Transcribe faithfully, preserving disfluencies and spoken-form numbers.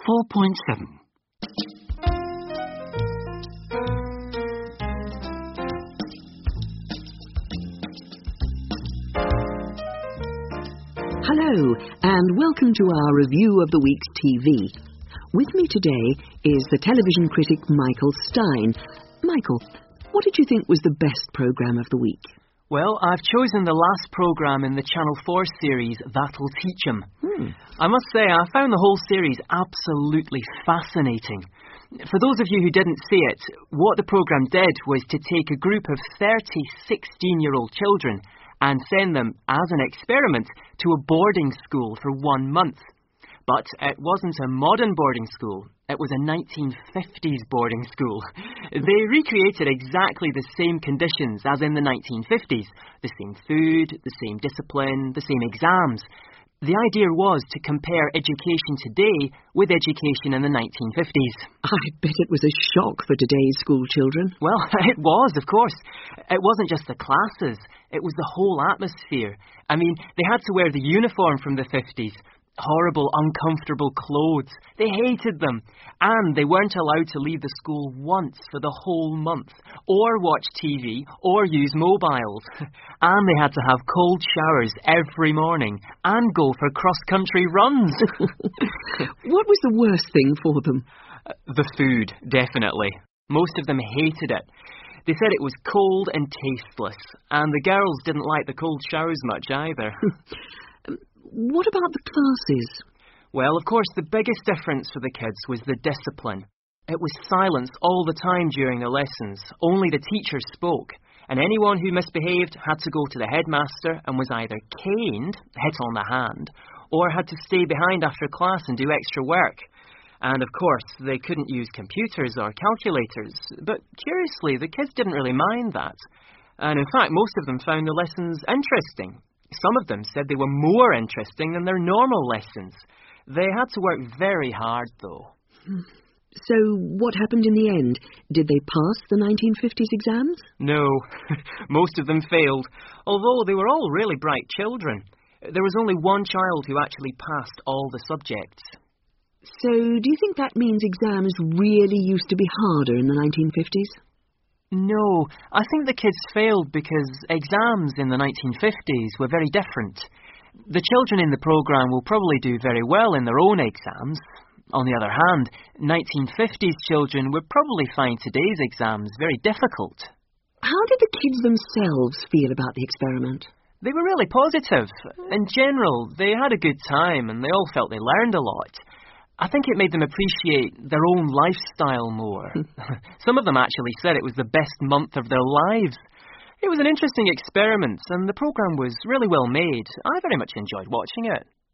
four point seven. Hello, and welcome to our review of the week's T V. With me today is the television critic Michael Stein. Michael, what did you think was the best programme of the week? Well, I've chosen the last programme in the Channel four series, That'll Teach 'Em. Hmm. I must say, I found the whole series absolutely fascinating. For those of you who didn't see it, what the programme did was to take a group of thirty sixteen-year-old children and send them, as an experiment, to a boarding school for one month. But it wasn't a modern boarding school. It was a nineteen fifties boarding school. They recreated exactly the same conditions as in the nineteen fifties. The same food, the same discipline, the same exams. The idea was to compare education today with education in the nineteen fifties. I bet it was a shock for today's school children. Well, it was, of course. It wasn't just the classes. It was the whole atmosphere. I mean, they had to wear the uniform from the fifties. Horrible, uncomfortable clothes. They hated them. And they weren't allowed to leave the school once for the whole month, or watch T V, or use mobiles. And they had to have cold showers every morning, and go for cross-country runs. What was the worst thing for them? Uh, the food, definitely. Most of them hated it. They said it was cold and tasteless, and the girls didn't like the cold showers much either. What about the classes? Well, of course, the biggest difference for the kids was the discipline. It was silence all the time during the lessons. Only the teacher spoke, and anyone who misbehaved had to go to the headmaster and was either caned, hit on the hand, or had to stay behind after class and do extra work. And of course, they couldn't use computers or calculators. But curiously, the kids didn't really mind that. And in fact, most of them found the lessons interesting. Some of them said they were more interesting than their normal lessons. They had to work very hard, though. So, what happened in the end? Did they pass the nineteen fifties exams? No, most of them failed, although they were all really bright children. There was only one child who actually passed all the subjects. So, do you think that means exams really used to be harder in the nineteen fifties? No, I think the kids failed because exams in the nineteen fifties were very different. The children in the programme will probably do very well in their own exams. On the other hand, nineteen fifties children would probably find today's exams very difficult. How did the kids themselves feel about the experiment? They were really positive. In general, they had a good time and they all felt they learned a lot. I think it made them appreciate their own lifestyle more. Some of them actually said it was the best month of their lives. It was an interesting experiment, and the programme was really well made. I very much enjoyed watching it.